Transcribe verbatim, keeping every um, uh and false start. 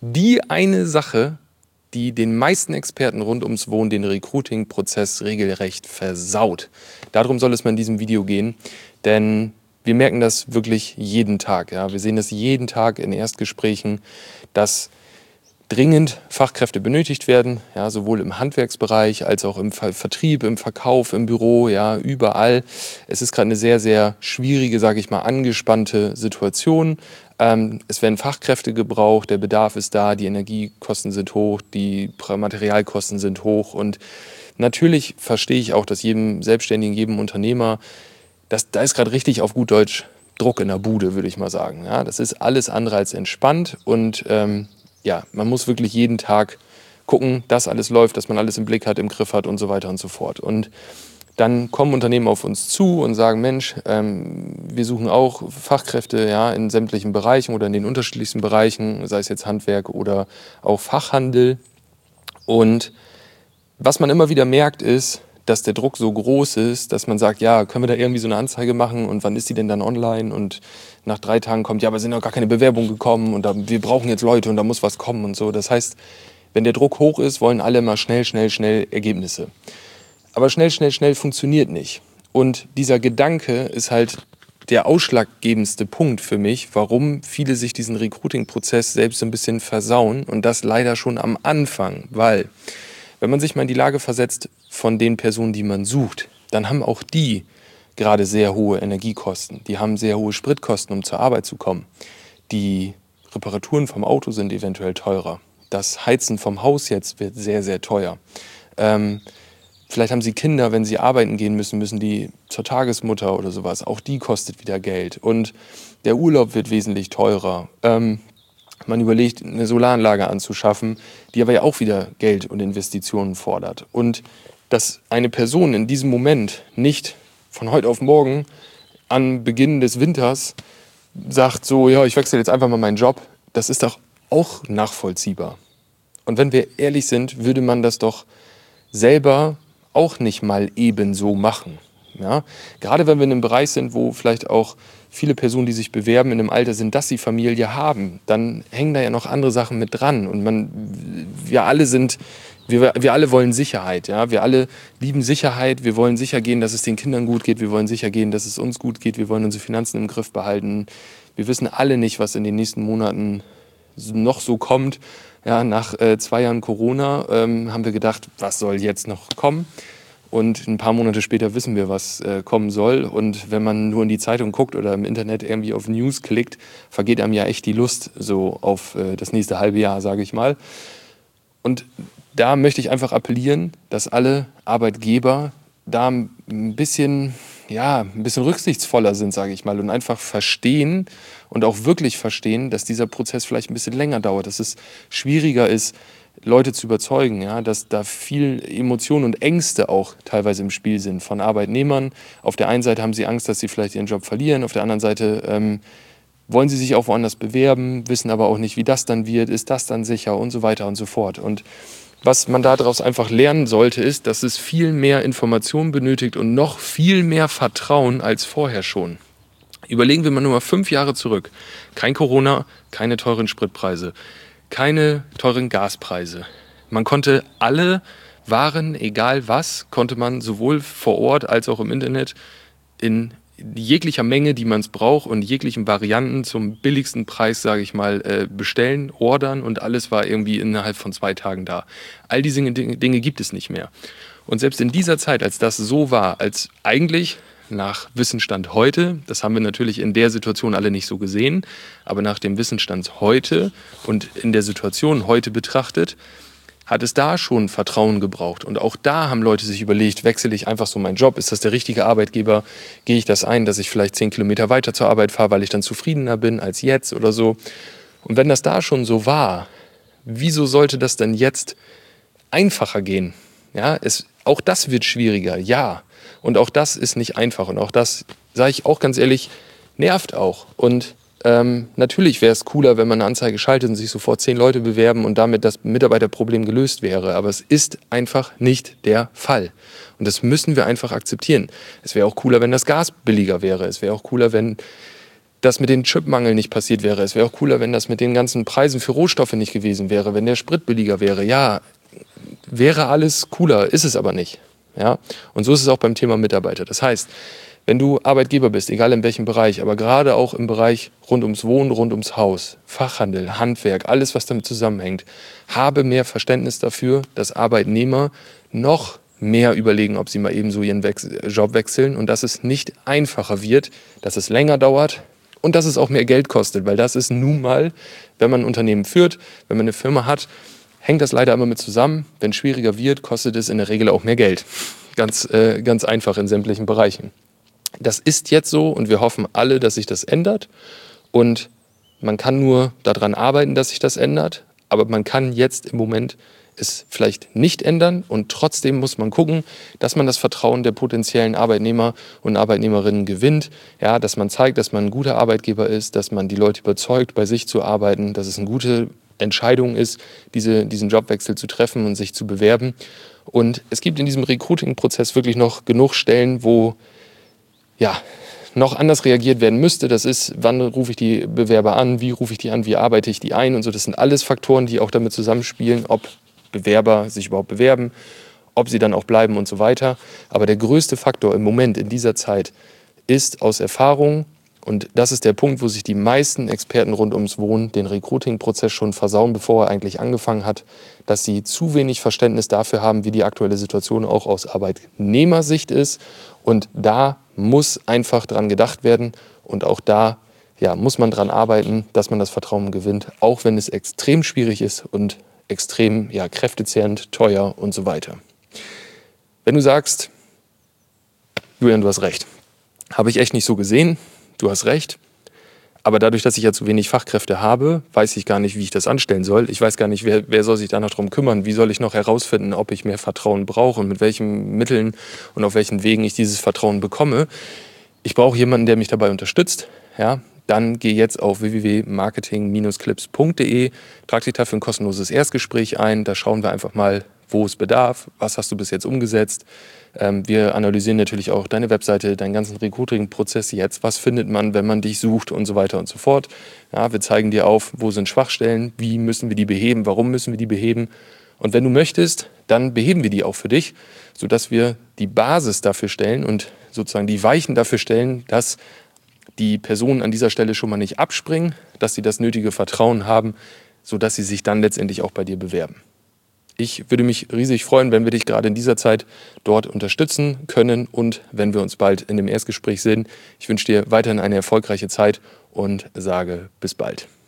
die eine Sache, die den meisten Experten rund ums Wohnen den Recruiting-Prozess regelrecht versaut. Darum soll es mal in diesem Video gehen, denn wir merken das wirklich jeden Tag. Ja? Wir sehen das jeden Tag in Erstgesprächen, dass dringend Fachkräfte benötigt werden, ja, sowohl im Handwerksbereich als auch im Ver- Vertrieb, im Verkauf, im Büro, ja, überall. Es ist gerade eine sehr, sehr schwierige, sage ich mal, angespannte Situation. Ähm, es werden Fachkräfte gebraucht, der Bedarf ist da, die Energiekosten sind hoch, die Pra- Materialkosten sind hoch und natürlich verstehe ich auch, dass jedem Selbstständigen, jedem Unternehmer, das, da ist gerade richtig auf gut Deutsch Druck in der Bude, würde ich mal sagen. Ja, das ist alles andere als entspannt und ähm, ja, man muss wirklich jeden Tag gucken, dass alles läuft, dass man alles im Blick hat, im Griff hat und so weiter und so fort. Und dann kommen Unternehmen auf uns zu und sagen, Mensch, ähm, wir suchen auch Fachkräfte, ja, in sämtlichen Bereichen oder in den unterschiedlichsten Bereichen, sei es jetzt Handwerk oder auch Fachhandel. Und was man immer wieder merkt, ist, dass der Druck so groß ist, dass man sagt, ja, können wir da irgendwie so eine Anzeige machen und wann ist die denn dann online? Und nach drei Tagen kommt, ja, aber sind noch gar keine Bewerbungen gekommen und da, wir brauchen jetzt Leute und da muss was kommen und so. Das heißt, wenn der Druck hoch ist, wollen alle mal schnell, schnell, schnell Ergebnisse. Aber schnell, schnell, schnell funktioniert nicht. Und dieser Gedanke ist halt der ausschlaggebendste Punkt für mich, warum viele sich diesen Recruiting-Prozess selbst so ein bisschen versauen und das leider schon am Anfang, weil wenn man sich mal in die Lage versetzt von den Personen, die man sucht, dann haben auch die gerade sehr hohe Energiekosten. Die haben sehr hohe Spritkosten, um zur Arbeit zu kommen. Die Reparaturen vom Auto sind eventuell teurer. Das Heizen vom Haus jetzt wird sehr, sehr teuer. Ähm, vielleicht haben sie Kinder, wenn sie arbeiten gehen müssen, müssen die zur Tagesmutter oder sowas. Auch die kostet wieder Geld. Und der Urlaub wird wesentlich teurer. Ähm, Man überlegt, eine Solaranlage anzuschaffen, die aber ja auch wieder Geld und Investitionen fordert. Und dass eine Person in diesem Moment nicht von heute auf morgen an Beginn des Winters sagt so, ja, ich wechsle jetzt einfach mal meinen Job, das ist doch auch nachvollziehbar. Und wenn wir ehrlich sind, würde man das doch selber auch nicht mal ebenso machen. Ja? Gerade wenn wir in einem Bereich sind, wo vielleicht auch viele Personen, die sich bewerben, in einem Alter sind, dass sie Familie haben, dann hängen da ja noch andere Sachen mit dran. Und man, wir alle sind, wir, wir alle wollen Sicherheit. Ja? Wir alle lieben Sicherheit. Wir wollen sicher gehen, dass es den Kindern gut geht. Wir wollen sicher gehen, dass es uns gut geht. Wir wollen unsere Finanzen im Griff behalten. Wir wissen alle nicht, was in den nächsten Monaten noch so kommt. Ja, nach äh, zwei Jahren Corona ähm, haben wir gedacht, was soll jetzt noch kommen? Und ein paar Monate später wissen wir, was äh, kommen soll. Und wenn man nur in die Zeitung guckt oder im Internet irgendwie auf News klickt, vergeht einem ja echt die Lust so auf äh, das nächste halbe Jahr, sage ich mal. Und da möchte ich einfach appellieren, dass alle Arbeitgeber da ein bisschen, ja, ein bisschen rücksichtsvoller sind, sage ich mal, und einfach verstehen und auch wirklich verstehen, dass dieser Prozess vielleicht ein bisschen länger dauert, dass es schwieriger ist, Leute zu überzeugen, ja, dass da viel Emotionen und Ängste auch teilweise im Spiel sind von Arbeitnehmern. Auf der einen Seite haben sie Angst, dass sie vielleicht ihren Job verlieren, auf der anderen Seite ähm, wollen sie sich auch woanders bewerben, wissen aber auch nicht, wie das dann wird, ist das dann sicher und so weiter und so fort. Und was man daraus einfach lernen sollte, ist, dass es viel mehr Informationen benötigt und noch viel mehr Vertrauen als vorher schon. Überlegen wir mal nur mal fünf Jahre zurück. Kein Corona, keine teuren Spritpreise, keine teuren Gaspreise. Man konnte alle Waren, egal was, konnte man sowohl vor Ort als auch im Internet in jeglicher Menge, die man es braucht und jeglichen Varianten zum billigsten Preis, sage ich mal, äh, bestellen, ordern und alles war irgendwie innerhalb von zwei Tagen da. All diese Dinge, Dinge gibt es nicht mehr. Und selbst in dieser Zeit, als das so war, als eigentlich nach Wissensstand heute, das haben wir natürlich in der Situation alle nicht so gesehen, aber nach dem Wissensstand heute und in der Situation heute betrachtet, hat es da schon Vertrauen gebraucht. Und auch da haben Leute sich überlegt, wechsle ich einfach so meinen Job? Ist das der richtige Arbeitgeber? Gehe ich das ein, dass ich vielleicht zehn Kilometer weiter zur Arbeit fahre, weil ich dann zufriedener bin als jetzt oder so? Und wenn das da schon so war, wieso sollte das dann jetzt einfacher gehen? Ja, es, auch das wird schwieriger, ja. Und auch das ist nicht einfach. Und auch das, sage ich auch ganz ehrlich, nervt auch. Und ähm, natürlich wäre es cooler, wenn man eine Anzeige schaltet und sich sofort zehn Leute bewerben und damit das Mitarbeiterproblem gelöst wäre. Aber es ist einfach nicht der Fall. Und das müssen wir einfach akzeptieren. Es wäre auch cooler, wenn das Gas billiger wäre. Es wäre auch cooler, wenn das mit dem Chipmangel nicht passiert wäre. Es wäre auch cooler, wenn das mit den ganzen Preisen für Rohstoffe nicht gewesen wäre, wenn der Sprit billiger wäre. Ja, wäre alles cooler, ist es aber nicht. Ja? Und so ist es auch beim Thema Mitarbeiter. Das heißt, wenn du Arbeitgeber bist, egal in welchem Bereich, aber gerade auch im Bereich rund ums Wohnen, rund ums Haus, Fachhandel, Handwerk, alles, was damit zusammenhängt, habe mehr Verständnis dafür, dass Arbeitnehmer noch mehr überlegen, ob sie mal eben so ihren Wechsel, Job wechseln und dass es nicht einfacher wird, dass es länger dauert und dass es auch mehr Geld kostet, weil das ist nun mal, wenn man ein Unternehmen führt, wenn man eine Firma hat, hängt das leider immer mit zusammen. Wenn es schwieriger wird, kostet es in der Regel auch mehr Geld. Ganz, äh, ganz einfach in sämtlichen Bereichen. Das ist jetzt so und wir hoffen alle, dass sich das ändert. Und man kann nur daran arbeiten, dass sich das ändert. Aber man kann jetzt im Moment es vielleicht nicht ändern. Und trotzdem muss man gucken, dass man das Vertrauen der potenziellen Arbeitnehmer und Arbeitnehmerinnen gewinnt. Ja, dass man zeigt, dass man ein guter Arbeitgeber ist, dass man die Leute überzeugt, bei sich zu arbeiten, dass es eine gute Entscheidung ist, diese, diesen Jobwechsel zu treffen und sich zu bewerben. Und es gibt in diesem Recruiting-Prozess wirklich noch genug Stellen, wo ja, noch anders reagiert werden müsste. Das ist, wann rufe ich die Bewerber an, wie rufe ich die an, wie arbeite ich die ein und so. Das sind alles Faktoren, die auch damit zusammenspielen, ob Bewerber sich überhaupt bewerben, ob sie dann auch bleiben und so weiter. Aber der größte Faktor im Moment in dieser Zeit ist aus Erfahrung, und das ist der Punkt, wo sich die meisten Experten rund ums Wohnen den Recruiting-Prozess schon versauen, bevor er eigentlich angefangen hat, dass sie zu wenig Verständnis dafür haben, wie die aktuelle Situation auch aus Arbeitnehmersicht ist. Und da muss einfach dran gedacht werden und auch da ja, muss man dran arbeiten, dass man das Vertrauen gewinnt, auch wenn es extrem schwierig ist und extrem ja, kräftezehrend, teuer und so weiter. Wenn du sagst, Julian, du hast recht, habe ich echt nicht so gesehen, du hast recht, aber dadurch, dass ich ja zu wenig Fachkräfte habe, weiß ich gar nicht, wie ich das anstellen soll. Ich weiß gar nicht, wer, wer soll sich da noch drum kümmern. Wie soll ich noch herausfinden, ob ich mehr Vertrauen brauche und mit welchen Mitteln und auf welchen Wegen ich dieses Vertrauen bekomme. Ich brauche jemanden, der mich dabei unterstützt. Ja, dann geh jetzt auf w w w punkt marketing Bindestrich clips punkt d e, trag dich dafür ein kostenloses Erstgespräch ein. Da schauen wir einfach mal, wo es bedarf, was hast du bis jetzt umgesetzt. Ähm, wir analysieren natürlich auch deine Webseite, deinen ganzen Recruiting-Prozess jetzt. Was findet man, wenn man dich sucht und so weiter und so fort. Ja, wir zeigen dir auf, wo sind Schwachstellen, wie müssen wir die beheben, warum müssen wir die beheben. Und wenn du möchtest, dann beheben wir die auch für dich, sodass wir die Basis dafür stellen und sozusagen die Weichen dafür stellen, dass die Personen an dieser Stelle schon mal nicht abspringen, dass sie das nötige Vertrauen haben, sodass sie sich dann letztendlich auch bei dir bewerben. Ich würde mich riesig freuen, wenn wir dich gerade in dieser Zeit dort unterstützen können und wenn wir uns bald in dem Erstgespräch sehen. Ich wünsche dir weiterhin eine erfolgreiche Zeit und sage bis bald.